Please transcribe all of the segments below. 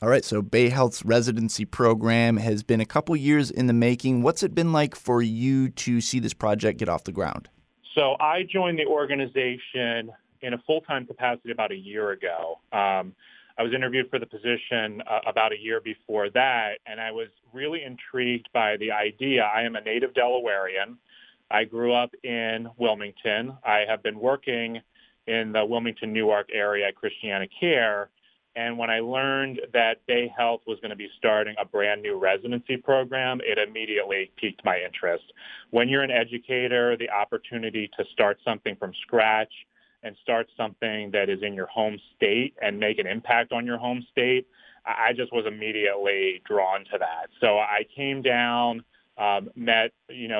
All right, so Bay Health's residency program has been a couple years in the making. What's it been like for you to see this project get off the ground? So I joined the organization in a full-time capacity about a year ago. I was interviewed for the position about a year before that, and I was really intrigued by the idea. I am a native Delawarean. I grew up in Wilmington. I have been working in the Wilmington-Newark area at Christiana Care. And when I learned that Bay Health was going to be starting a brand new residency program, it immediately piqued my interest. When you're an educator, the opportunity to start something from scratch and start something that is in your home state and make an impact on your home state, I just was immediately drawn to that. So I came down, met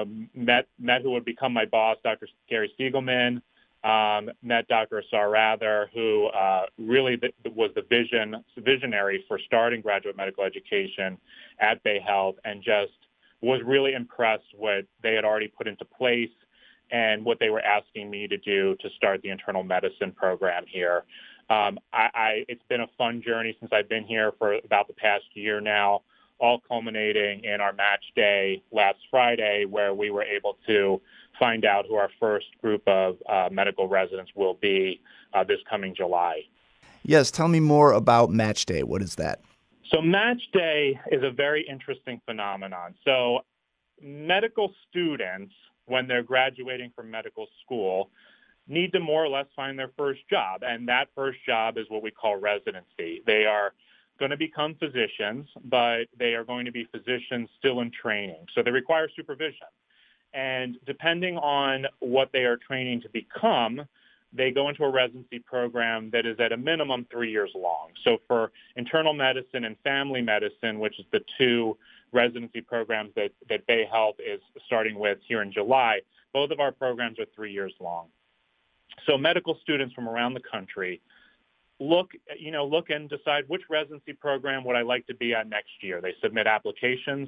who would become my boss, Dr. Gary Siegelman. Met Dr. Asar Rather, who really was the visionary for starting graduate medical education at Bay Health, and just was really impressed what they had already put into place and what they were asking me to do to start the internal medicine program here. It's been a fun journey since I've been here for about the past year now, all culminating in our match day last Friday, where we were able to find out who our first group of medical residents will be this coming July. Yes, tell me more about Match Day. What is that? So Match Day is a very interesting phenomenon. So medical students, when they're graduating from medical school, need to more or less find their first job. And that first job is what we call residency. They are going to become physicians, but they are going to be physicians still in training. So they require supervision. And depending on what they are training to become, they go into a residency program that is at a minimum 3 years long. So for internal medicine and family medicine, which is the two residency programs that Bay Health is starting with here in July, both of our programs are 3 years long. So medical students from around the country look and decide which residency program would I like to be at next year. They submit applications.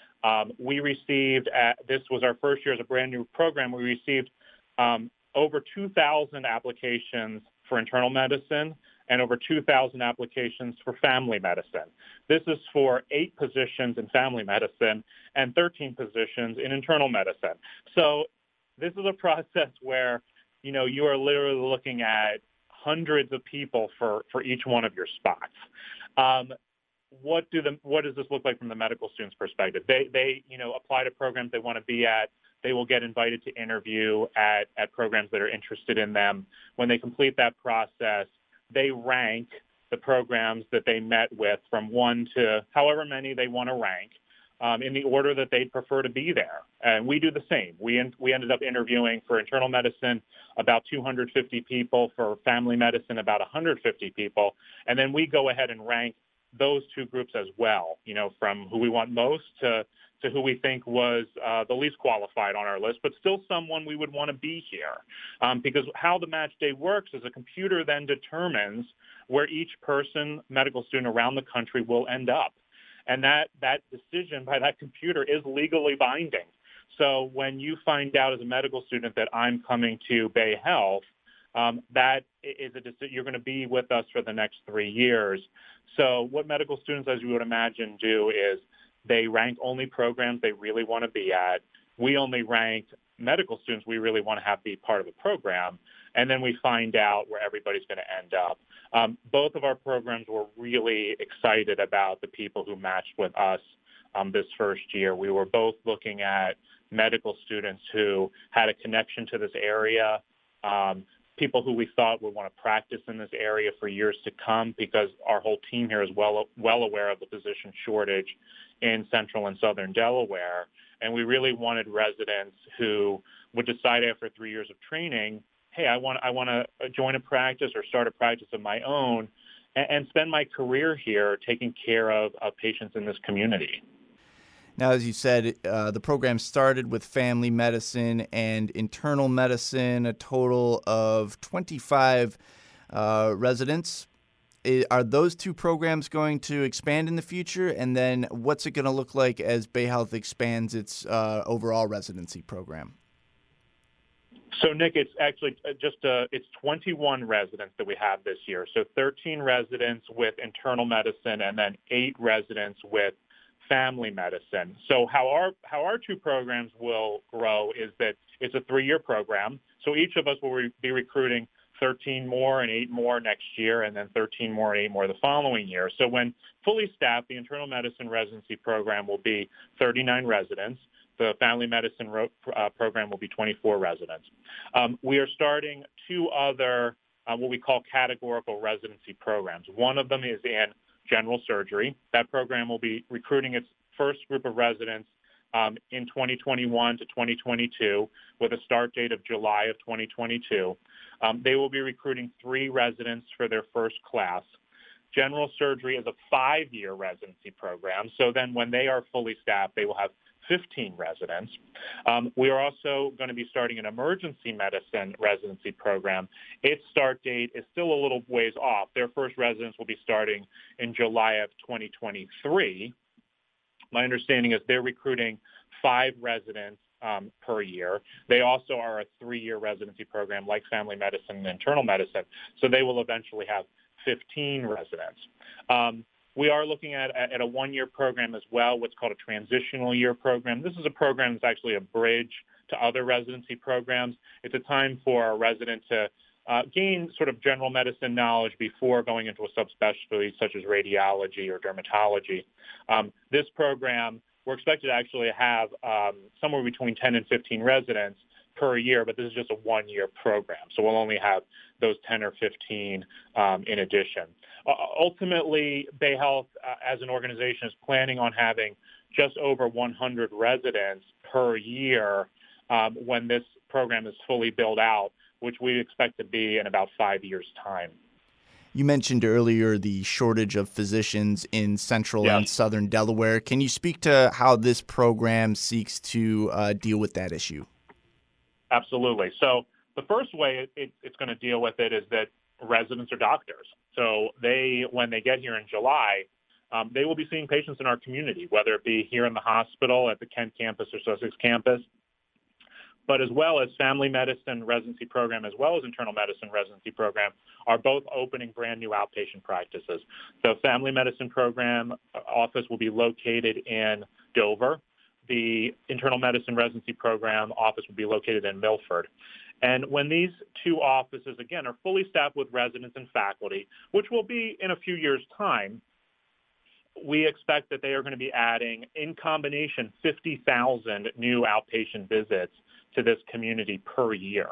We received, this was our first year as a brand new program, we received over 2,000 applications for internal medicine and over 2,000 applications for family medicine. This is for 8 positions in family medicine and 13 positions in internal medicine. So this is a process where, you are literally looking at hundreds of people for each one of your spots. What does this look like from the medical students' perspective? They apply to programs they want to be at. They will get invited to interview at programs that are interested in them. When they complete that process, they rank the programs that they met with from 1 to however many they want to rank in the order that they'd prefer to be there. And we do the same. We ended up interviewing for internal medicine about 250 people, for family medicine about 150 people, and then we go ahead and rank those two groups as well, from who we want most to who we think was the least qualified on our list, but still someone we would want to be here. Because how the match day works is a computer then determines where each person, medical student around the country, will end up. And that decision by that computer is legally binding. So when you find out as a medical student that I'm coming to Bay Health, that is a decision. You're going to be with us for the next 3 years. So what medical students, as you would imagine, do is they rank only programs they really want to be at. We only rank medical students we really want to have be part of the program. And then we find out where everybody's going to end up. Both of our programs were really excited about the people who matched with us this first year. We were both looking at medical students who had a connection to this area, people who we thought would want to practice in this area for years to come, because our whole team here is well aware of the physician shortage in central and southern Delaware. And we really wanted residents who would decide after 3 years of training, hey, I want to join a practice or start a practice of my own and spend my career here taking care of patients in this community. Now, as you said, the program started with family medicine and internal medicine, a total of 25 residents. Are those two programs going to expand in the future? And then what's it going to look like as Bay Health expands its overall residency program? So, Nick, it's actually it's 21 residents that we have this year. So 13 residents with internal medicine and then 8 residents with family medicine. So how our two programs will grow is that it's a 3-year program. So each of us will be recruiting 13 more and 8 more next year, and then 13 more and 8 more the following year. So when fully staffed, the internal medicine residency program will be 39 residents. The family medicine program will be 24 residents. We are starting 2 other what we call categorical residency programs. One of them is in general surgery. That program will be recruiting its first group of residents in 2021 to 2022 with a start date of July of 2022. They will be recruiting 3 residents for their first class. General surgery is a 5-year residency program. So then when they are fully staffed, they will have 15 residents. We are also going to be starting an emergency medicine residency program. Its start date is still a little ways off. Their first residents will be starting in July of 2023. My understanding is they're recruiting 5 residents per year. They also are a 3-year residency program like family medicine and internal medicine. So they will eventually have 15 residents. We are looking at a 1-year program as well, what's called a transitional year program. This is a program that's actually a bridge to other residency programs. It's a time for a resident to gain sort of general medicine knowledge before going into a subspecialty such as radiology or dermatology. This program, we're expected to actually have somewhere between 10 and 15 residents per year, but this is just a 1-year program. So we'll only have those 10 or 15 in addition. Ultimately, Bayhealth, as an organization, is planning on having just over 100 residents per year when this program is fully built out, which we expect to be in about 5 years' time. You mentioned earlier the shortage of physicians in central and southern Delaware. Can you speak to how this program seeks to deal with that issue? Absolutely. So the first way it's going to deal with it is that residents are doctors. So when they get here in July, they will be seeing patients in our community, whether it be here in the hospital at the Kent campus or Sussex campus, but as well as family medicine residency program, as well as internal medicine residency program, are both opening brand new outpatient practices. The family medicine program office will be located in Dover. The internal medicine residency program office will be located in Milford. And when these 2 offices, again, are fully staffed with residents and faculty, which will be in a few years' time, we expect that they are going to be adding, in combination, 50,000 new outpatient visits to this community per year.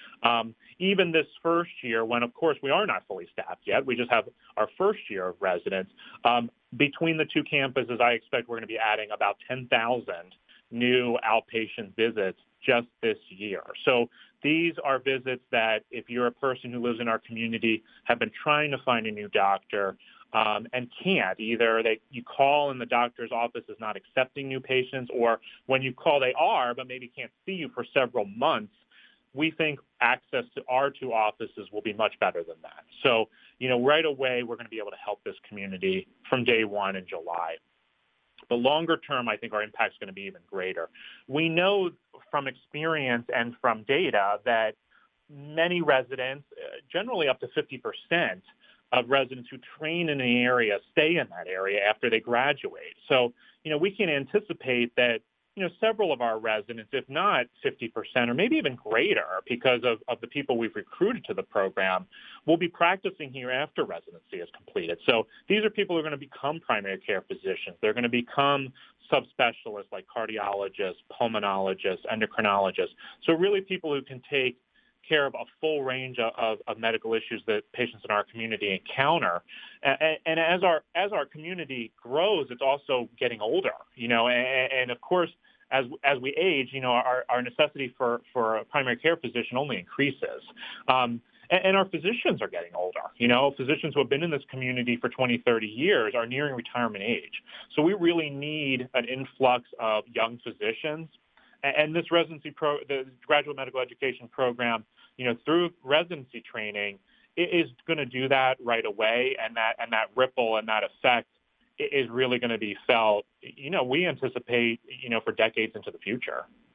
Even this first year, when, of course, we are not fully staffed yet, we just have our first year of residents, between the 2 campuses, I expect we're going to be adding about 10,000 new outpatient visits just this year. So these are visits that, if you're a person who lives in our community, have been trying to find a new doctor and can't. Either you call and the doctor's office is not accepting new patients, or when you call they are, but maybe can't see you for several months. We think access to our 2 offices will be much better than that. So, right away, we're going to be able to help this community from day 1 in July. But longer term, I think our impact is going to be even greater. We know from experience and from data that many residents, generally up to 50% of residents who train in the area, stay in that area after they graduate. So, we can anticipate that, several of our residents, if not 50% or maybe even greater, because of the people we've recruited to the program, will be practicing here after residency is completed. So these are people who are going to become primary care physicians. They're going to become subspecialists like cardiologists, pulmonologists, endocrinologists. So really people who can take care of a full range of medical issues that patients in our community encounter. And as our community grows, it's also getting older, and of course, as we age, our necessity for a primary care physician only increases. And our physicians are getting older. Physicians who have been in this community for 20, 30 years are nearing retirement age. So we really need an influx of young physicians. And this the graduate medical education program, through residency training, is going to do that right away, and that ripple and that effect is really going to be felt, we anticipate, for decades into the future.